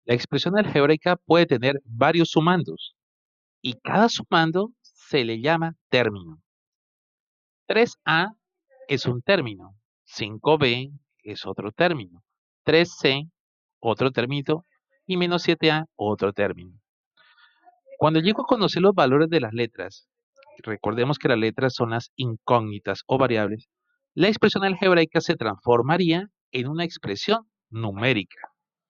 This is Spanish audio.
La expresión algebraica puede tener varios sumandos y cada sumando se le llama término. 3a es un término, 5b es otro término, 3c otro término y menos 7a otro término. Cuando llego a conocer los valores de las letras, recordemos que las letras son las incógnitas o variables, la expresión algebraica se transformaría en una expresión numérica.